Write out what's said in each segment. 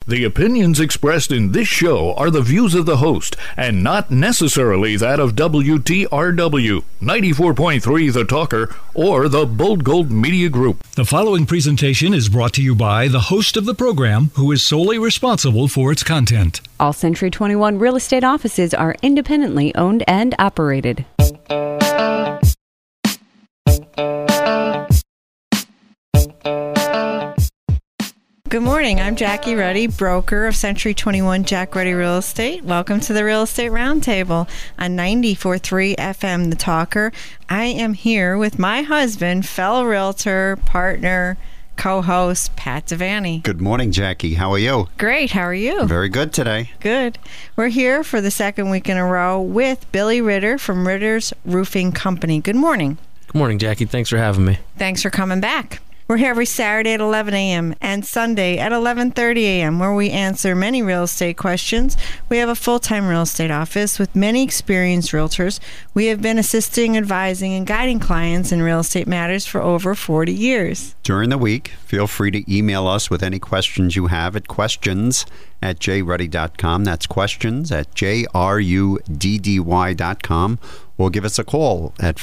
The opinions expressed in this show are the views of the host and not necessarily that of WTRW, 94.3 The Talker, or the Bold Gold Media Group. The following presentation is brought to you by the host of the program, who is solely responsible for its content. All Century 21 real estate offices are independently owned and operated. Good morning. I'm Jackie Ruddy, broker of Century 21 Jack Ruddy Real Estate. Welcome to the Real Estate Roundtable on 94.3 FM, The Talker. I am here with my husband, fellow realtor, partner, co-host, Pat Devaney. Good morning, Jackie. How are you? Great. How are you? Very good today. Good. We're here for the second week in a row with Billy Ritter from Ritter's Roofing Company. Good morning. Good morning, Jackie. Thanks for having me. Thanks for coming back. We're here every Saturday at 11 a.m. and Sunday at 11:30 a.m. where we answer many real estate questions. We have a full-time real estate office with many experienced realtors. We have been assisting, advising, and guiding clients in real estate matters for over 40 years. During the week, feel free to email us with any questions you have at questions@jruddy.com. That's questions@jruddy.com. Or give us a call at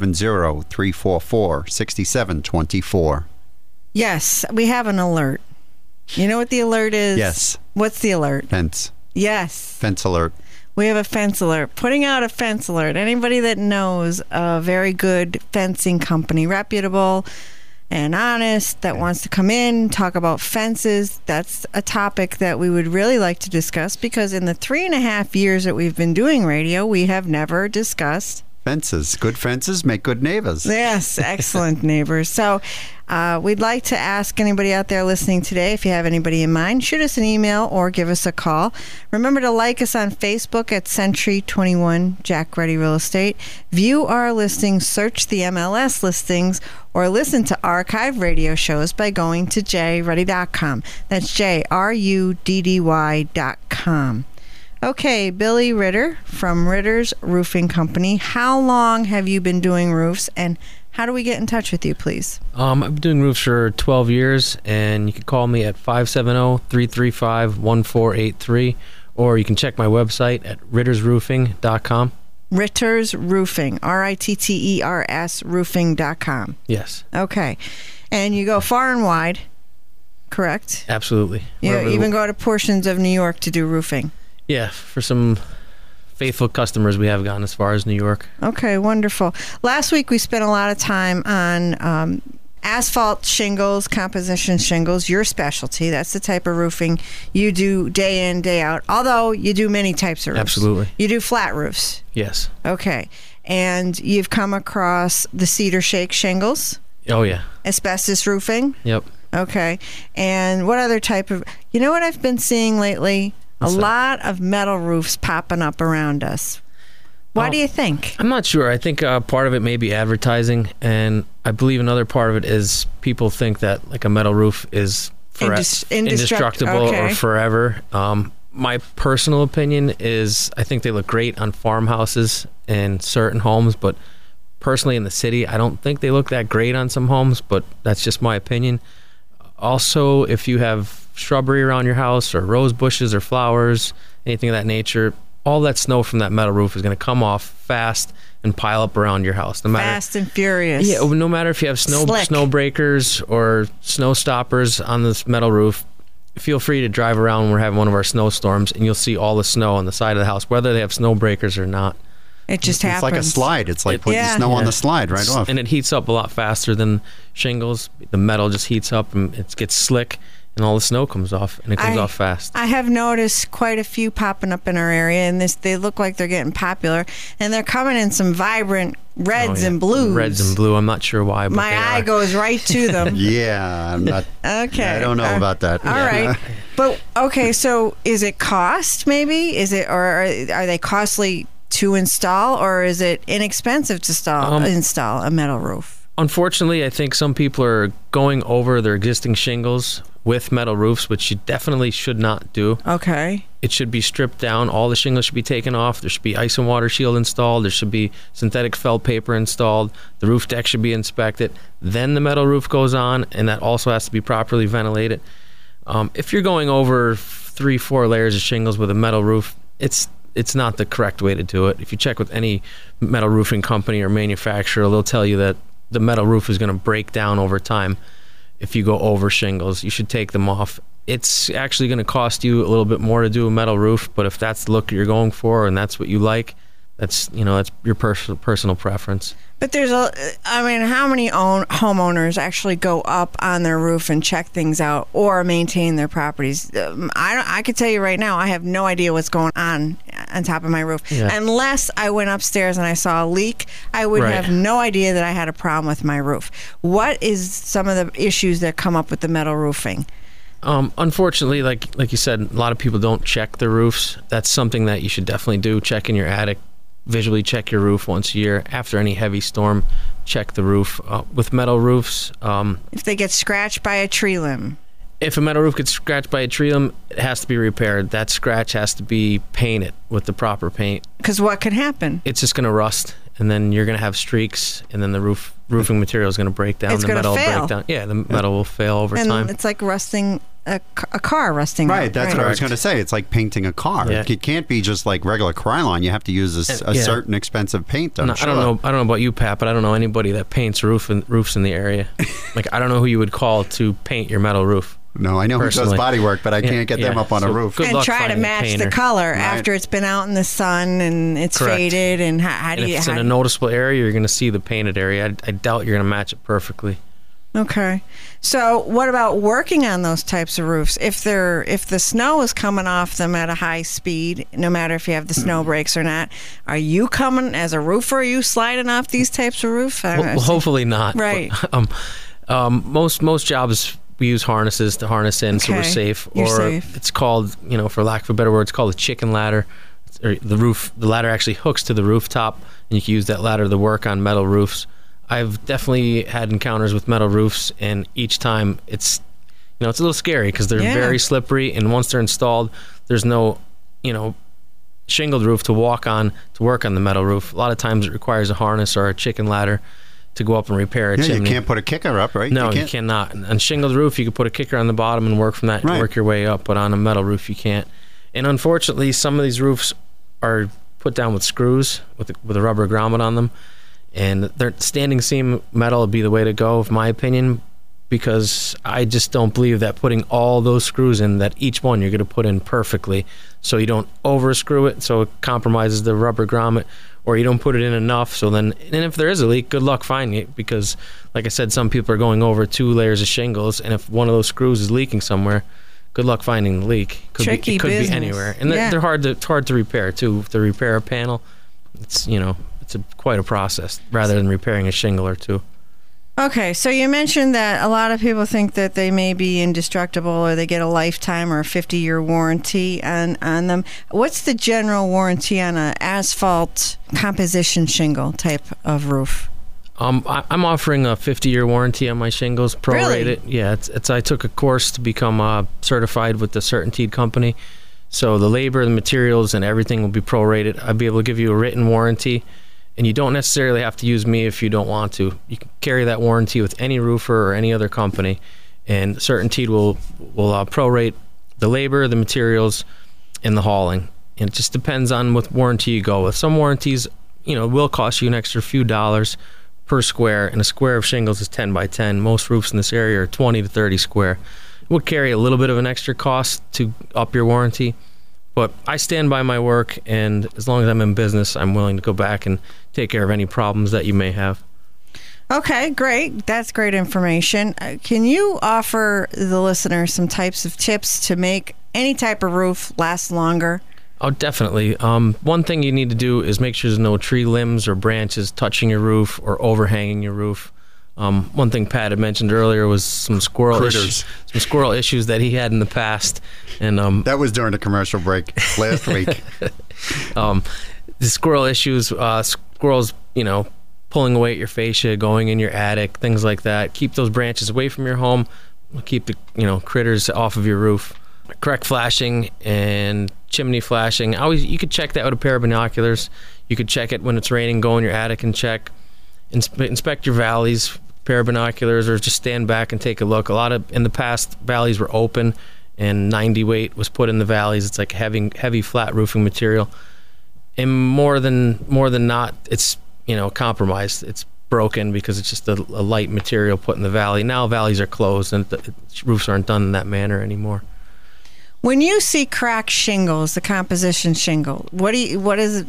570-344-6724. Yes, we have an alert. You know what the alert is? Yes. What's the alert? Fence. Yes. Fence alert. We have a fence alert. Putting out a fence alert. Anybody that knows a very good fencing company, reputable and honest, that wants to come in, talk about fences, that's a topic that we would really like to discuss, because in the 3.5 years that we've been doing radio, we have never discussed fences. Good fences make good neighbors. Yes, excellent neighbors. So we'd like to ask anybody out there listening today, if you have anybody in mind, shoot us an email or give us a call. Remember to like us on Facebook at Century 21 Jack Ruddy Real Estate. View our listings, search the MLS listings, or listen to archive radio shows by going to jruddy.com. That's JRUDDY.com. Okay, Billy Ritter from Ritter's Roofing Company. How long have you been doing roofs, and how do we get in touch with you, please? I've been doing roofs for 12 years, and you can call me at 570-335-1483, or you can check my website at rittersroofing.com. Ritter's Roofing, RITTERS roofing.com. Yes. Okay. And you go far and wide, correct? Absolutely. You even go to portions of New York to do roofing. Yeah, for some faithful customers, we have gone as far as New York. Okay, wonderful. Last week we spent a lot of time on asphalt shingles, composition shingles, your specialty. That's the type of roofing you do day in, day out, although you do many types of roofs. Absolutely. You do flat roofs. Yes. Okay. And you've come across the cedar shake shingles? Oh, yeah. Asbestos roofing? Yep. Okay. And what other type of... You know what I've been seeing lately? A lot of metal roofs popping up around us. Why do you think? I'm not sure. I think part of it may be advertising, and I believe another part of it is people think that like a metal roof is indestructible or forever. My personal opinion is I think they look great on farmhouses and certain homes, but personally in the city, I don't think they look that great on some homes, but that's just my opinion. Also, if you have shrubbery around your house or rose bushes or flowers, anything of that nature, all that snow from that metal roof is going to come off fast and pile up around your house. Fast and furious. Yeah, no matter if you have snow breakers or snow stoppers on this metal roof, feel free to drive around when we're having one of our snowstorms, and you'll see all the snow on the side of the house, whether they have snow breakers or not. It just happens. It's like a slide. It's like putting snow on the slide right off. And it heats up a lot faster than shingles. The metal just heats up and it gets slick, and all the snow comes off, and it comes off fast. I have noticed quite a few popping up in our area, and they look like they're getting popular, and they're coming in some vibrant reds and blues. Reds and blue. I'm not sure why, but my eye goes right to them. Yeah, I'm not. Okay, I don't know about that. All right, but okay. So, is it cost? Maybe or are they costly to install, or is it inexpensive to install a metal roof? Unfortunately, I think some people are going over their existing shingles with metal roofs, which you definitely should not do. Okay. It should be stripped down. All the shingles should be taken off. There should be ice and water shield installed. There should be synthetic felt paper installed. The roof deck should be inspected. Then the metal roof goes on, and that also has to be properly ventilated. If you're going over 3-4 layers of shingles with a metal roof, it's not the correct way to do it. If you check with any metal roofing company or manufacturer, they'll tell you that the metal roof is going to break down over time if you go over shingles. You should take them off. It's actually going to cost you a little bit more to do a metal roof, but if that's the look you're going for and that's what you like, that's your personal preference. But how many homeowners actually go up on their roof and check things out or maintain their properties? I could tell you right now, I have no idea what's going on top of my roof. Yeah. Unless I went upstairs and I saw a leak, I would have no idea that I had a problem with my roof. What is some of the issues that come up with the metal roofing? Unfortunately, like you said, a lot of people don't check their roofs. That's something that you should definitely do. Check in your attic. Visually check your roof once a year. After any heavy storm, check the roof. With metal roofs, if they get scratched by a tree limb. If a metal roof gets scratched by a tree limb, it has to be repaired. That scratch has to be painted with the proper paint. Because what could happen? It's just going to rust, and then you're going to have streaks, and then the roofing material is going to break down. It's going to fail. Break down. Yeah, the metal will fail over time. And it's like rusting. A car rusting right, out. That's what I was going to say. It's like painting a car. Yeah. It can't be just like regular Krylon. You have to use a certain expensive paint. I don't know about you, Pat, but I don't know anybody that paints roofs in the area. Like, I don't know who you would call to paint your metal roof. No, I know who does body work, but I can't get them up on a roof. And try to match the color after it's been out in the sun and it's faded. And if it's in a noticeable area, you're going to see the painted area. I doubt you're going to match it perfectly. Okay. So what about working on those types of roofs? If the snow is coming off them at a high speed, no matter if you have the snow brakes or not, are you coming as a roofer? Are you sliding off these types of roofs? Well, hopefully not. Right. But, most jobs we use harnesses to harness in, so we're safe. You're safe. It's called, for lack of a better word, it's called a chicken ladder. The ladder actually hooks to the rooftop, and you can use that ladder to work on metal roofs. I've definitely had encounters with metal roofs, and each time it's a little scary because they're very slippery, and once they're installed, there's no, shingled roof to walk on to work on the metal roof. A lot of times it requires a harness or a chicken ladder to go up and repair a chimney. You can't put a kicker up, right? No, you cannot. On shingled roof, you can put a kicker on the bottom and work from that and work your way up, but on a metal roof, you can't. And unfortunately, some of these roofs are put down with screws with a rubber grommet on them. And their standing seam metal would be the way to go, in my opinion, because I just don't believe that putting all those screws in, that each one you're going to put in perfectly, so you don't over screw it, so it compromises the rubber grommet, or you don't put it in enough. So then, and if there is a leak, good luck finding it, because, like I said, some people are going over 2 layers of shingles, and if one of those screws is leaking somewhere, good luck finding the leak. It could be anywhere, and they're hard to repair too. To repair a panel, it's quite a process rather than repairing a shingle or 2. Okay, so you mentioned that a lot of people think that they may be indestructible, or they get a lifetime or a 50-year warranty on them. What's the general warranty on an asphalt composition shingle type of roof? I'm offering a 50-year warranty on my shingles, prorated. Really? Yeah, I took a course to become certified with the CertainTeed company. So the labor, the materials, and everything will be prorated. I'll be able to give you a written warranty. And you don't necessarily have to use me if you don't want to. You can carry that warranty with any roofer or any other company, and CertainTeed will prorate the labor, the materials, and the hauling. And it just depends on what warranty you go with. Some warranties, will cost you an extra few dollars per square, and a square of shingles is 10 by 10. Most roofs in this area are 20 to 30 square. It will carry a little bit of an extra cost to up your warranty. But I stand by my work, and as long as I'm in business, I'm willing to go back and take care of any problems that you may have. Okay, great. That's great information. Can you offer the listener some types of tips to make any type of roof last longer? Oh, definitely. One thing you need to do is make sure there's no tree limbs or branches touching your roof or overhanging your roof. One thing Pat had mentioned earlier was some squirrel issues that he had in the past, and that was during the commercial break last week. The squirrel issues, squirrels, pulling away at your fascia, going in your attic, things like that. Keep those branches away from your home. Keep the critters off of your roof. Correct flashing and chimney flashing. You could check that with a pair of binoculars. You could check it when it's raining. Go in your attic and check. Inspect your valleys. Pair of binoculars, or just stand back and take a look. In the past, valleys were open and 90 weight was put in the valleys. It's like heavy flat roofing material. And more than not, it's, compromised. It's broken because it's just a light material put in the valley. Now valleys are closed and roofs aren't done in that manner anymore. When you see cracked shingles, the composition shingle, is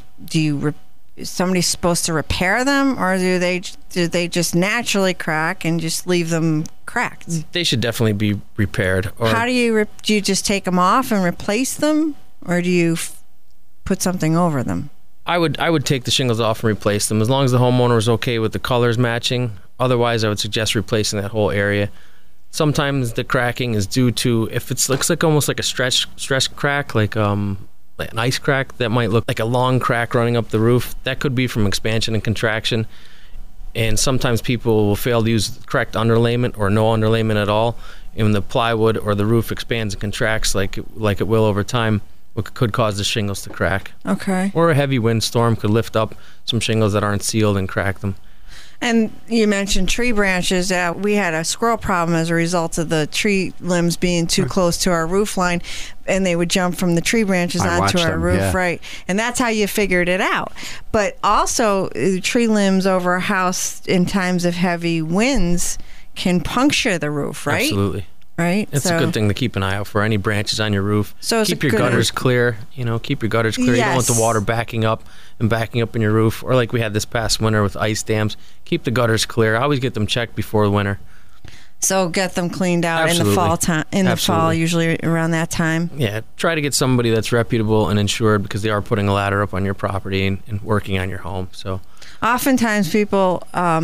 somebody supposed to repair them, or do they just naturally crack and just leave them cracked? They should definitely be repaired. Or how do you just take them off and replace them, or do you put something over them? I would take the shingles off and replace them as long as the homeowner is okay with the colors matching. Otherwise, I would suggest replacing that whole area. Sometimes the cracking is due to, if it looks like almost like a stress crack, like an ice crack that might look like a long crack running up the roof, that could be from expansion and contraction. And sometimes people will fail to use correct underlayment or no underlayment at all. And when the plywood or the roof expands and contracts like it will over time, it could cause the shingles to crack. Okay. Or a heavy windstorm could lift up some shingles that aren't sealed and crack them. And you mentioned tree branches. We had a squirrel problem as a result of the tree limbs being too close to our roof line, and they would jump from the tree branches onto our roof, right? And that's how you figured it out. But also, tree limbs over a house in times of heavy winds can puncture the roof, right? Absolutely. Right? It's a good thing to keep an eye out for any branches on your roof. So keep your gutters clear. Keep your gutters clear. Yes. You don't want the water backing up in your roof. Or like we had this past winter with ice dams. Keep the gutters clear. I always get them checked before the winter. So get them cleaned out Absolutely. in the fall time. The fall, usually around that time. Yeah, try to get somebody that's reputable and insured, because they are putting a ladder up on your property and working on your home. So oftentimes people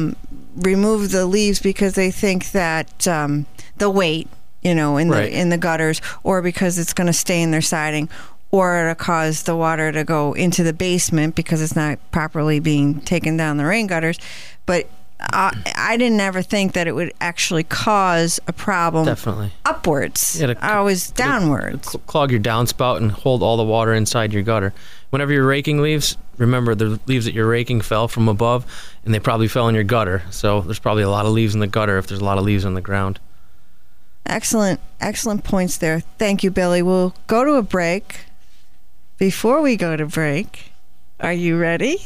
remove the leaves because they think that the weight, in the gutters, or because it's going to stain their siding, or it'll cause the water to go into the basement because it's not properly being taken down the rain gutters. But I didn't ever think that it would actually cause a problem. Definitely. Upwards. Always downwards. Clog your downspout and hold all the water inside your gutter. Whenever you're raking leaves, remember the leaves that you're raking fell from above, and they probably fell in your gutter. So there's probably a lot of leaves in the gutter if there's a lot of leaves on the ground. Excellent points there. Thank you, Billy. We'll go to a break. Before we go to break, are you ready?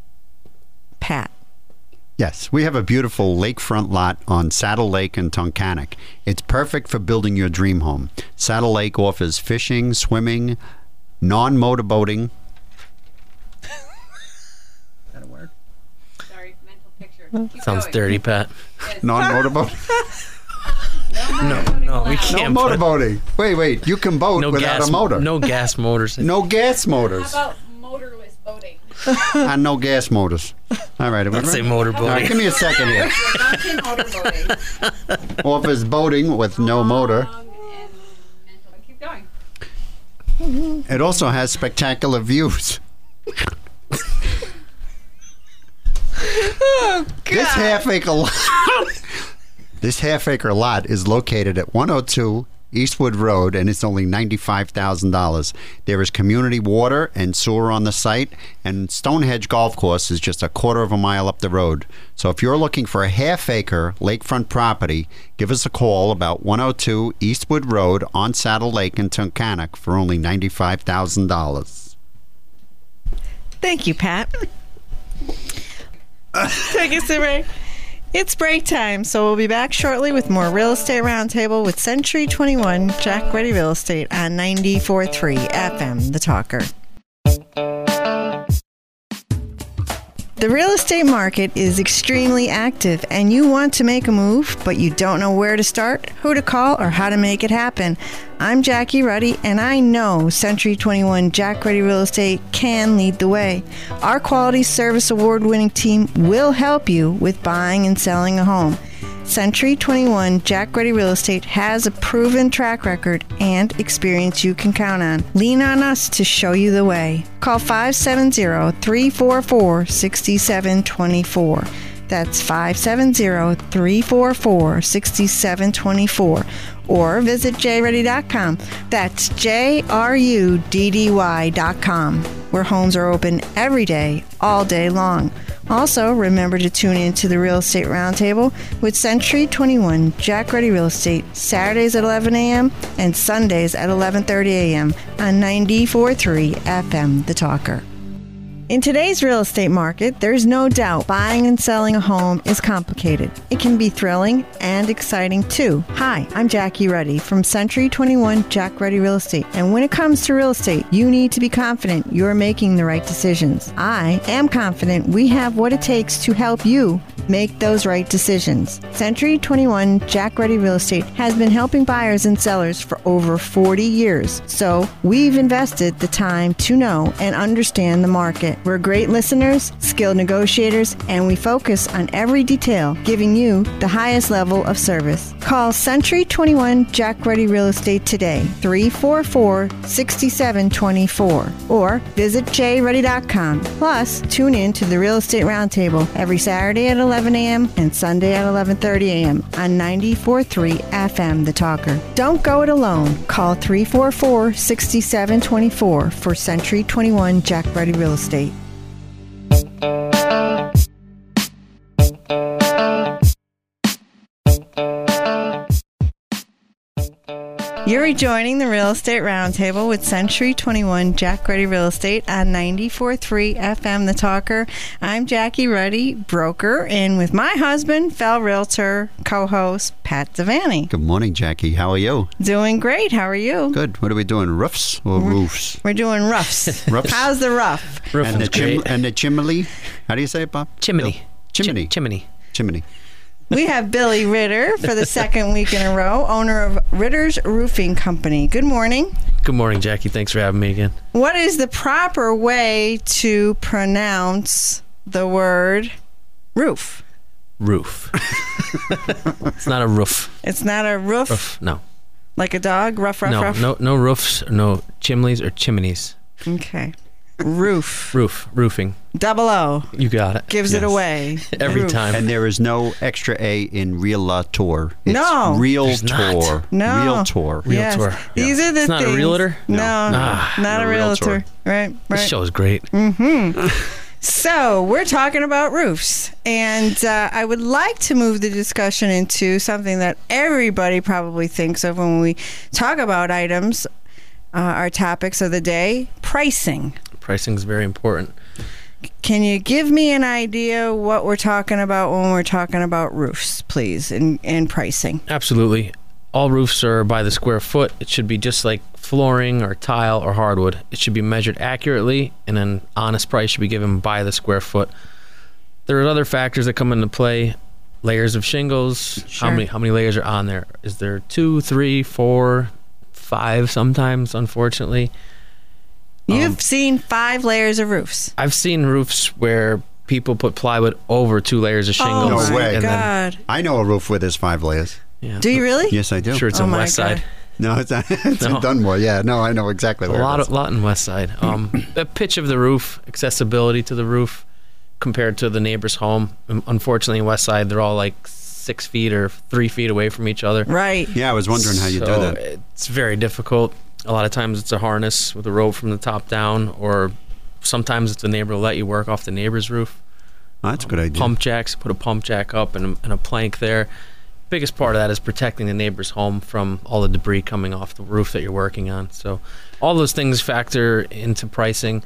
Pat. Yes, we have a beautiful lakefront lot on Saddle Lake in Tunkhannock. It's perfect for building your dream home. Saddle Lake offers fishing, swimming, non-motorboating. Is that a word? Sorry, mental picture. Keep Sounds going. dirty, Pat. Yes. Non-motorboating? No, we can't. No motorboating. Wait, you can boat without a motor. No gas motors. No gas motors. How about motorless boating? And no gas motors. All right. Let's say motorboating. All right, give me a second here. Offers boating with no motor. Keep going. It also has spectacular views. Oh, God. This half-acre lot is located at 102 Eastwood Road, and it's only $95,000. There is community water and sewer on the site, and Stonehenge Golf Course is just a quarter of a mile up the road. So if you're looking for a half-acre lakefront property, give us a call about 102 Eastwood Road on Saddle Lake in Tunkhannock for only $95,000. Thank you, Pat. Take us to break. It's break time, so we'll be back shortly with more Real Estate Roundtable with Century 21 Jack Ready Real Estate on 94.3 FM, The Talker. The real estate market is extremely active, and you want to make a move, but you don't know where to start, who to call, or how to make it happen. I'm Jackie Ruddy, and I know Century 21 Jack Ready Real Estate can lead the way. Our quality service award-winning team will help you with buying and selling a home. Century 21 Jack Ready Real Estate has a proven track record and experience you can count on. Lean on us to show you the way. Call 570-344-6724. That's 570-344-6724. Or visit jruddy.com. That's JRUDDY.com, where homes are open every day, all day long. Also, remember to tune in to the Real Estate Roundtable with Century 21 Jack Ready Real Estate, Saturdays at 11 a.m. and Sundays at 11:30 a.m. on 94.3 FM, The Talker. In today's real estate market, there's no doubt buying and selling a home is complicated. It can be thrilling and exciting too. Hi, I'm Jackie Ruddy from Century 21 Jack Ruddy Real Estate. And when it comes to real estate, you need to be confident you're making the right decisions. I am confident we have what it takes to help you make those right decisions. Century 21 Jack Ruddy Real Estate has been helping buyers and sellers for over 40 years. So we've invested the time to know and understand the market. We're great listeners, skilled negotiators, and we focus on every detail, giving you the highest level of service. Call Century 21 Jack Ruddy Real Estate today, 344-6724, or visit jruddy.com. Plus, tune in to the Real Estate Roundtable every Saturday at 11 a.m. and Sunday at 11:30 a.m. on 94.3 FM, The Talker. Don't go it alone. Call 344-6724 for Century 21 Jack Ruddy Real Estate. You're rejoining the Real Estate Roundtable with Century 21 Jack Ruddy Real Estate on 94.3 FM, The Talker. I'm Jackie Ruddy, broker, and with my husband, fellow realtor, co-host, Pat Devaney. Good morning, Jackie. How are you? Doing great. How are you? Good. What are we doing, roofs or roofs? We're doing roofs. Roofs. How's the rough? Roof And is great. the chimney? How do you say it, Bob? Chimney. Chimney. Chimney. We have Billy Ritter for the second week in a row, owner of Ritter's Roofing Company. Good morning. Good morning, Jackie. Thanks for having me again. What is the proper way to pronounce the word roof? Roof. It's not a roof. It's not a roof? Roof. No. Like a dog? Ruff, ruff, ruff? No roofs, no chimneys or chimneys. Okay. Roof. Roofing. 00. You got it. Gives it away. Every Roof. time. And there is no extra A in realtor. It's No. There's not. realtor. No. Realtor. Yes. Realtor. These are the It's not a things. realtor? No, Nah. not a No realtor. realtor. Right. This show is great. So we're talking about roofs, and I would like to move the discussion into something that everybody probably thinks of when we talk about items, our topics of the day, pricing. Pricing is very important. Can you give me an idea what we're talking about when we're talking about roofs, please, and pricing? Absolutely. All roofs are by the square foot. It should be just like flooring or tile or hardwood. It should be measured accurately, and an honest price should be given by the square foot. There are other factors that come into play. Layers of shingles. Sure. How many layers are on there? Is there 2, 3, 4, 5 sometimes, unfortunately? You've seen 5 layers of roofs. I've seen roofs where people put plywood over 2 layers of shingles. No way. and then- God. I know a roof where there's 5 layers. yeah. Do you really? Yes, I do. I'm sure it's Oh on my West Side. God. No, it's not. It's No. in Dunmore. Yeah, no, I know exactly A where lot it is. in West Side. The pitch of the roof, accessibility to the roof compared to the neighbor's home. Unfortunately, in West Side, they're all like 6 feet or 3 feet away from each other. Right. Yeah, I was wondering how you do So that. It's very difficult. A lot of times it's a harness with a rope from the top down, or sometimes it's the neighbor will let you work off the neighbor's roof. Oh, that's a good idea. Pump jacks, put a pump jack up and a plank there. Biggest part of that is protecting the neighbor's home from all the debris coming off the roof that you're working on. So all those things factor into pricing.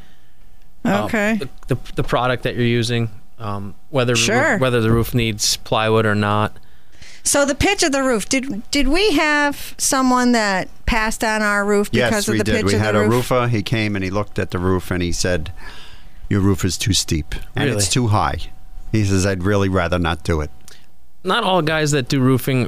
Okay. The product that you're using, whether Sure. whether the roof needs plywood or not. So the pitch of the roof. Did we have someone that passed on our roof because Yes, of we the did. pitch We of had the a roof? roofer. He came and he looked at the roof and he said, "Your roof is too steep and Really? it's too high." He says, "I'd really rather not do it." Not all guys that do roofing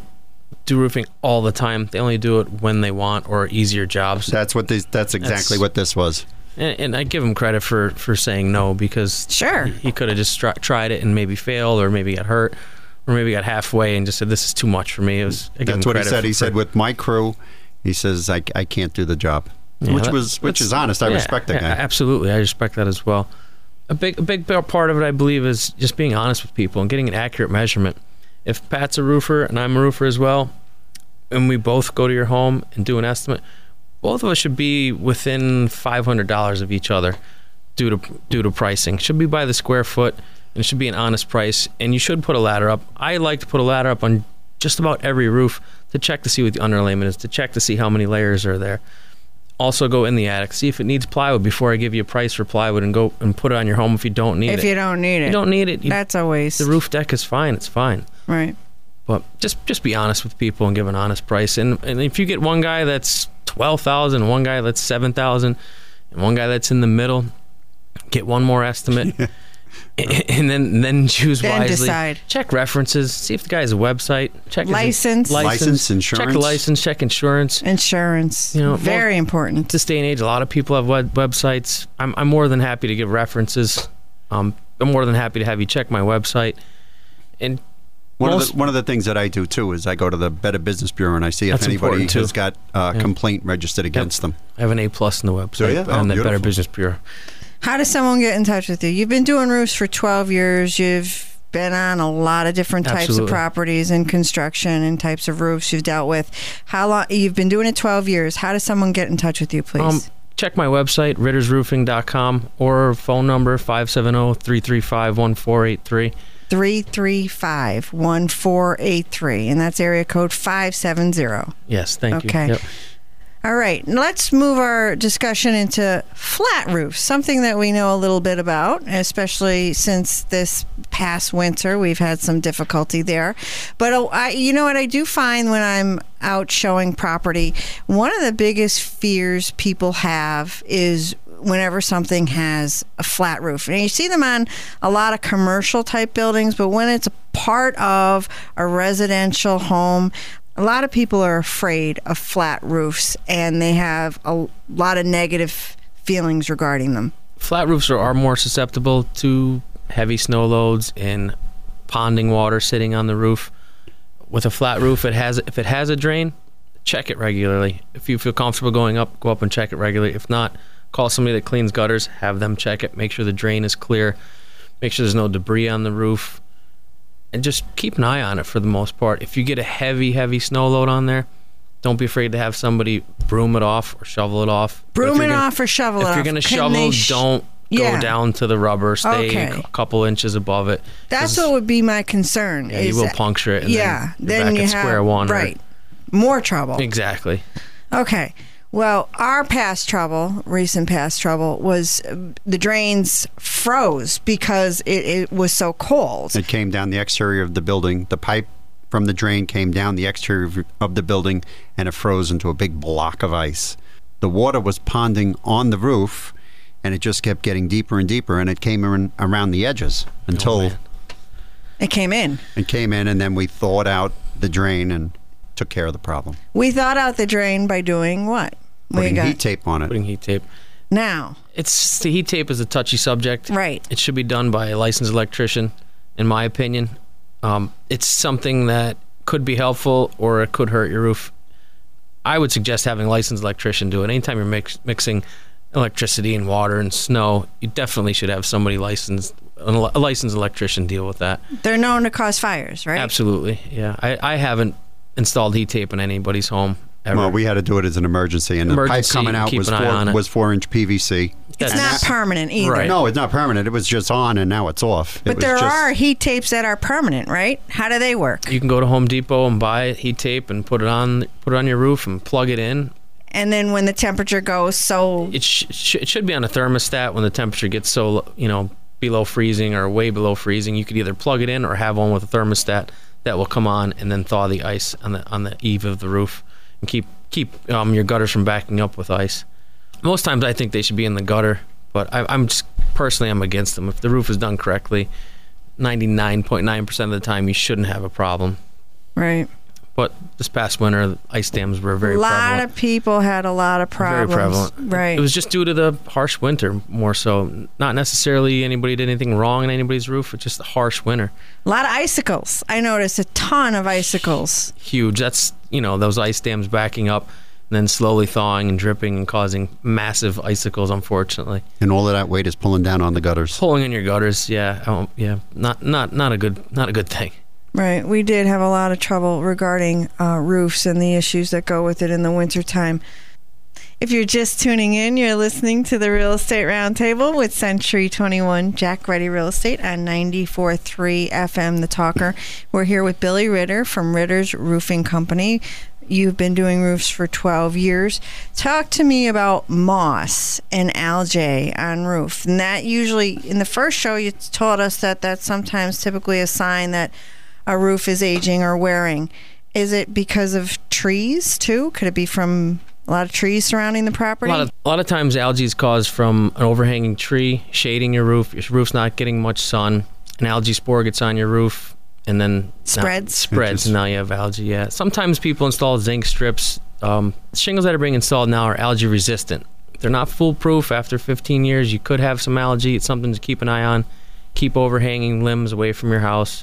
all the time. They only do it when they want or easier jobs. That's exactly what this was. And I give him credit for saying no, because Sure. he could have just tried it and maybe failed, or maybe got hurt, or maybe got halfway and just said, "This is too much for me." I give him That's what he credit said. He for- said, "With my crew," he says, "I can't do the job," Yeah, which is honest. I respect that guy. Absolutely, I respect that as well. A big part of it, I believe, is just being honest with people and getting an accurate measurement. If Pat's a roofer and I'm a roofer as well, and we both go to your home and do an estimate, both of us should be within $500 of each other due to pricing. Should be by the square foot. And it should be an honest price, and you should put a ladder up. I like to put a ladder up on just about every roof to check to see what the underlayment is, to check to see how many layers are there. Also go in the attic, see if it needs plywood before I give you a price for plywood, and go and put it on your home if you don't need it. If you don't need it. You don't need it. That's a waste. The roof deck is fine. It's fine. Right. But just be honest with people and give an honest price. And if you get one guy that's $12,000, one guy that's $7,000, and one guy that's in the middle, get one more estimate. And then choose wisely. Decide. Check references. See if the guy has a website. Check license, insurance. Check the license. Check insurance. Insurance. You know, very important. This day and age, a lot of people have websites. I'm more than happy to give references. I'm more than happy to have you check my website. And one of the things that I do too is I go to the Better Business Bureau and I see if anybody has got a complaint registered against them. I have an A+ in the website on the Better Business Bureau. How does someone get in touch with you? You've been doing roofs for 12 years. You've been on a lot of different types of properties and construction and types of roofs you've dealt with. How long? You've been doing it 12 years. How does someone get in touch with you, please? Check my website, rittersroofing.com, or phone number 570-335-1483. 335-1483, and that's area code 570. Yes, thank you. Okay. Yep. All right, let's move our discussion into flat roofs, something that we know a little bit about, especially since this past winter. We've had some difficulty there. But you know what I do find when I'm out showing property, one of the biggest fears people have is whenever something has a flat roof. And you see them on a lot of commercial type buildings, but when it's a part of a residential home, a lot of people are afraid of flat roofs, and they have a lot of negative feelings regarding them. Flat roofs are more susceptible to heavy snow loads and ponding water sitting on the roof. With a flat roof, if it has a drain, check it regularly. If you feel comfortable going up, go up and check it regularly. If not, call somebody that cleans gutters, have them check it, make sure the drain is clear, make sure there's no debris on the roof. And just keep an eye on it for the most part. If you get a heavy snow load on there, don't be afraid to have somebody broom it off or shovel it off. Broom it off or shovel it off. If you're going to shovel, don't go down to the rubber. Stay a couple inches above it. That's what would be my concern. Yeah, you will puncture it. And then you're back at square one. Right. More trouble. Exactly. Okay. Well, our recent past trouble, was the drains froze because it was so cold. It came down the exterior of the building. The pipe from the drain came down the exterior of the building, and it froze into a big block of ice. The water was ponding on the roof, and it just kept getting deeper and deeper, and it came around the edges until... It came in. It came in, and then we thawed out the drain and took care of the problem. We thawed out the drain by doing what? Putting heat tape on it. Putting heat tape. Now, the heat tape is a touchy subject. Right. It should be done by a licensed electrician, in my opinion. It's something that could be helpful or it could hurt your roof. I would suggest having a licensed electrician do it. Anytime you're mixing electricity and water and snow, you definitely should have somebody a licensed electrician deal with that. They're known to cause fires, right? Absolutely, yeah. I haven't installed heat tape in anybody's home ever. Well, we had to do it as an emergency, and the pipe coming out was 4-inch PVC. It's not permanent either. Right. No, it's not permanent. It was just on, and now it's off. But there are heat tapes that are permanent, right? How do they work? You can go to Home Depot and buy heat tape and put it on your roof and plug it in. And then when the temperature goes it should be on a thermostat. When the temperature gets below freezing or way below freezing, you could either plug it in or have one with a thermostat that will come on and then thaw the ice on the eave of the roof and keep your gutters from backing up with ice. Most times I think they should be in the gutter, but I'm against them. If the roof is done correctly, 99.9% of the time you shouldn't have a problem. Right. But this past winter, ice dams were very prevalent. A lot of people had a lot of problems. Very prevalent. Right. It was just due to the harsh winter more so. Not necessarily anybody did anything wrong in anybody's roof. It's just a harsh winter. A lot of icicles. I noticed a ton of icicles. Huge. That's, those ice dams backing up and then slowly thawing and dripping and causing massive icicles, unfortunately. And all of that weight is pulling down on the gutters. Pulling in your gutters, yeah. Not a good thing. Right. We did have a lot of trouble regarding roofs and the issues that go with it in the wintertime. If you're just tuning in, you're listening to the Real Estate Roundtable with Century 21 Jack Reddy Real Estate on 94.3 FM The Talker. We're here with Billy Ritter from Ritter's Roofing Company. You've been doing roofs for 12 years. Talk to me about moss and algae on roof. And that usually, in the first show, you told us that that's sometimes typically a sign that a roof is aging or wearing. Is it because of trees, too? Could it be from a lot of trees surrounding the property? A lot of times algae is caused from an overhanging tree shading your roof. Your roof's not getting much sun. An algae spore gets on your roof. And then spreads, and now you have algae. Yeah, sometimes people install zinc strips. Shingles that are being installed now are algae resistant. They're not foolproof. After 15 years, you could have some algae. It's something to keep an eye on. Keep overhanging limbs away from your house,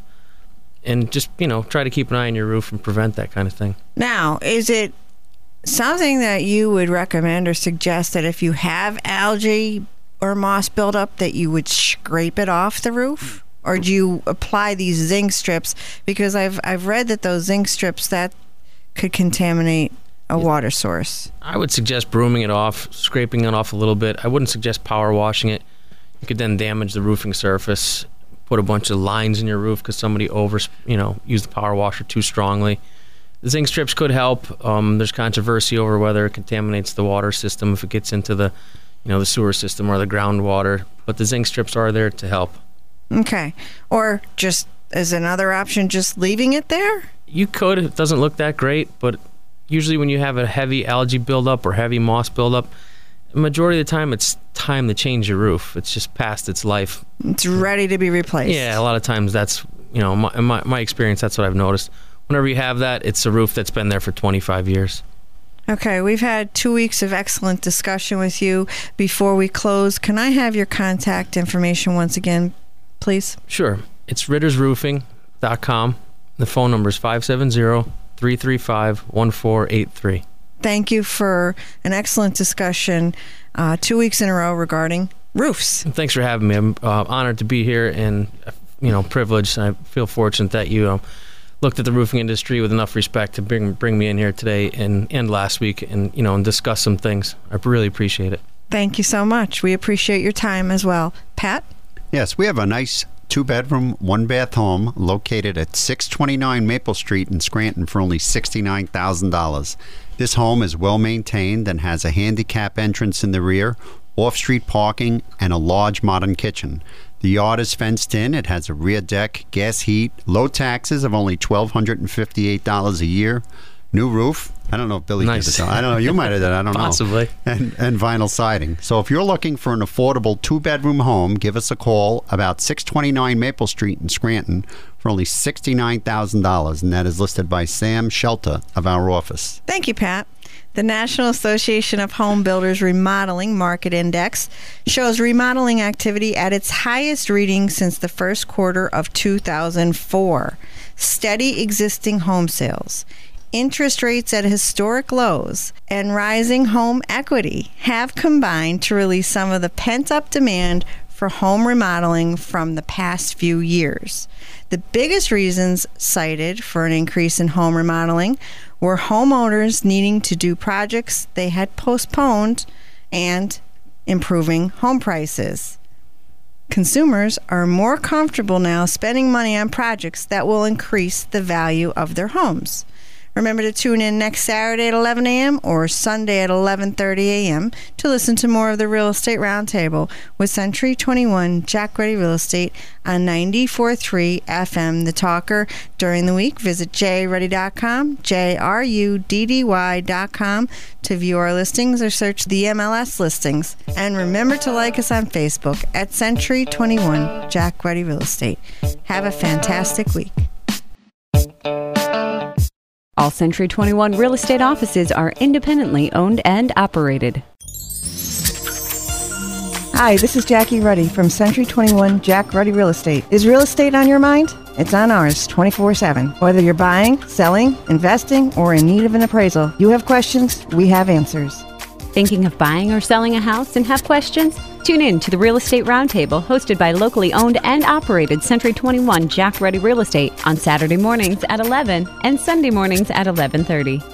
and just try to keep an eye on your roof and prevent that kind of thing. Now, is it something that you would recommend or suggest that if you have algae or moss buildup that you would scrape it off the roof? Or do you apply these zinc strips? Because I've read that those zinc strips, that could contaminate a water source. I would suggest brooming it off, scraping it off a little bit. I wouldn't suggest power washing it. You could then damage the roofing surface, put a bunch of lines in your roof because somebody used the power washer too strongly. The zinc strips could help. There's controversy over whether it contaminates the water system if it gets into the sewer system or the groundwater. But the zinc strips are there to help. Okay. Or just as another option, just leaving it there? You could. It doesn't look that great, but usually when you have a heavy algae buildup or heavy moss buildup, the majority of the time it's time to change your roof. It's just past its life. It's ready to be replaced. Yeah, a lot of times that's, in my experience, that's what I've noticed. Whenever you have that, it's a roof that's been there for 25 years. Okay, we've had 2 weeks of excellent discussion with you. Before we close, can I have your contact information once again, please? Sure. It's rittersroofing.com. The phone number is 570-335-1483. Thank you for an excellent discussion 2 weeks in a row regarding roofs. Thanks for having me. I'm honored to be here and, privileged. I feel fortunate that you looked at the roofing industry with enough respect to bring me in here today and last week and discuss some things. I really appreciate it. Thank you so much. We appreciate your time as well. Pat? Yes, we have a nice 2-bedroom, 1-bath home located at 629 Maple Street in Scranton for only $69,000. This home is well maintained and has a handicap entrance in the rear, off-street parking, and a large modern kitchen. The yard is fenced in. It has a rear deck, gas heat, low taxes of only $1,258 a year. New roof. I don't know if Billy did it. I don't know. You might have done it. I don't know. Possibly. And vinyl siding. So if you're looking for an affordable 2-bedroom home, give us a call about 629 Maple Street in Scranton for only $69,000. And that is listed by Sam Shelter of our office. Thank you, Pat. The National Association of Home Builders Remodeling Market Index shows remodeling activity at its highest reading since the first quarter of 2004. Steady existing home sales, interest rates at historic lows, and rising home equity have combined to release some of the pent-up demand for home remodeling from the past few years. The biggest reasons cited for an increase in home remodeling were homeowners needing to do projects they had postponed and improving home prices. Consumers are more comfortable now spending money on projects that will increase the value of their homes. Remember to tune in next Saturday at 11 a.m. or Sunday at 11:30 a.m. to listen to more of the Real Estate Roundtable with Century 21 Jack Reddy Real Estate on 94.3 FM The Talker. During the week, visit jreddy.com, JRUDDY.com to view our listings or search the MLS listings. And remember to like us on Facebook at Century 21 Jack Reddy Real Estate. Have a fantastic week. All Century 21 real estate offices are independently owned and operated. Hi, this is Jackie Ruddy from Century 21 Jack Ruddy Real Estate. Is real estate on your mind? It's on ours 24/7. Whether you're buying, selling, investing, or in need of an appraisal, you have questions, we have answers. Thinking of buying or selling a house and have questions? Tune in to the Real Estate Roundtable hosted by locally owned and operated Century 21 Jack Reddy Real Estate on Saturday mornings at 11 and Sunday mornings at 11:30.